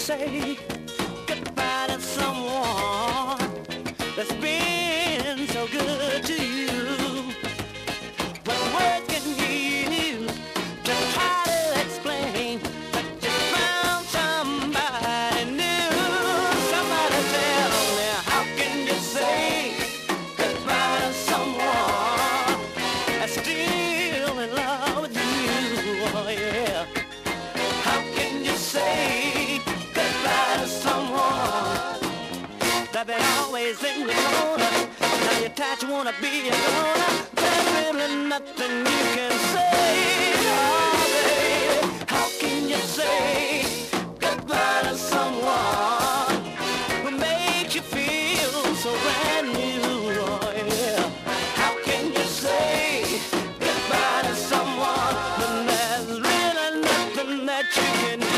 say goodbye to someone that's been so good to you? What words can you use to try to explain that you found somebody new? Somebody tell me, how can you say goodbye to someone that's still in love with you? Oh yeah. How can you say goodbye to someone that they always in the corner? Now you're tired, you wanna be alone. There's really nothing you can say. Oh, baby, how can you say goodbye to someone who makes you feel so brand new? Oh, yeah. How can you say goodbye to someone when there's really nothing that you can do?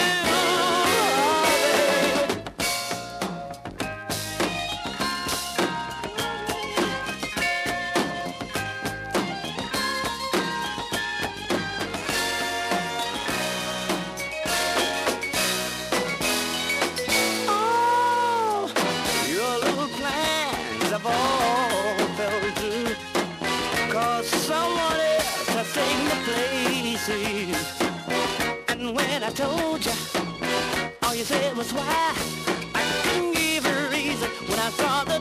Have all fell through, 'cause someone else has taken the places. And when I told you, all you said was why. I couldn't give a reason when I saw the